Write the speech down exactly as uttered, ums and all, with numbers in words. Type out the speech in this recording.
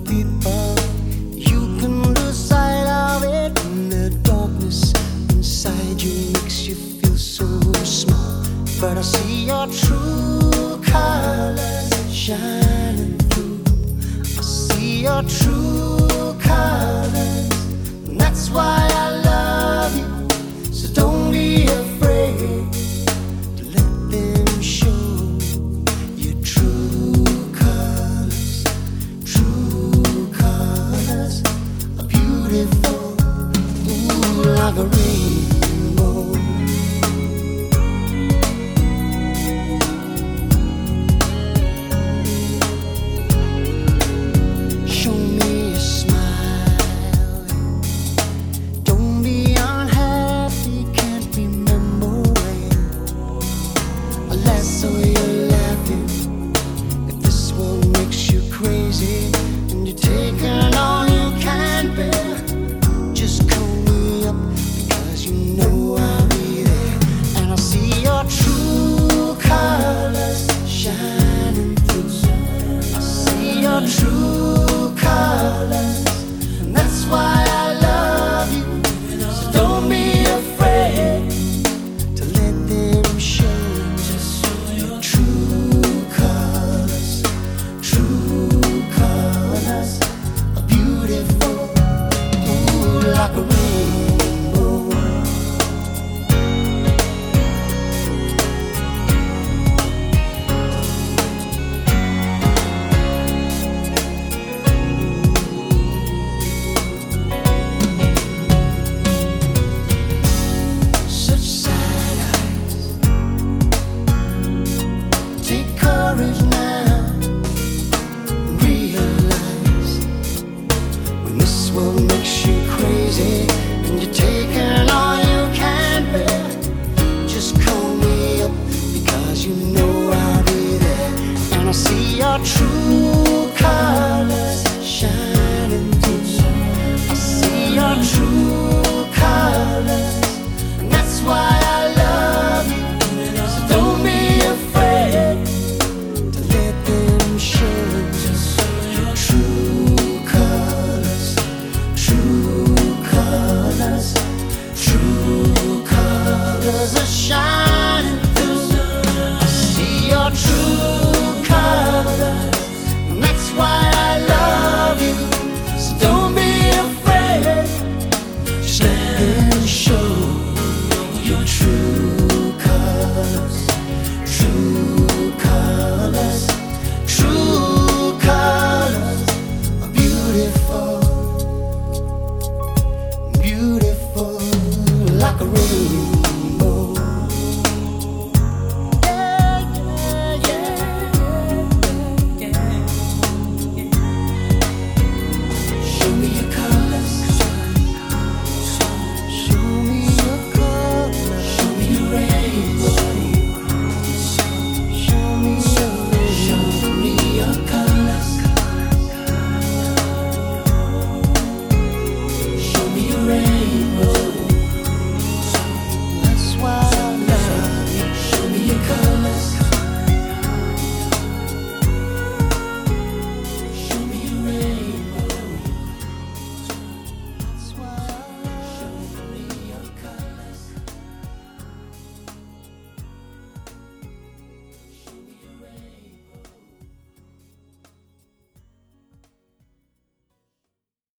people. You can lose sight of it, and the darkness inside you makes you feel so small. But I see your true colors shining through. I see your true colors, and that's why I love you. So don't be afraid to let them show your true colors. True colors are beautiful, ooh, like a rainbow. Show me a smile. Don't be unhappy, can't remember when. Unless so you're laughing. If this world makes you crazy and you're taking all you can bear, just call me up because you know I'll be there. And I see your true colors shining through. I see your true colors, and that's why I love you. So don't be afraid to let them show your true colors. True colors are beautiful, ooh, like a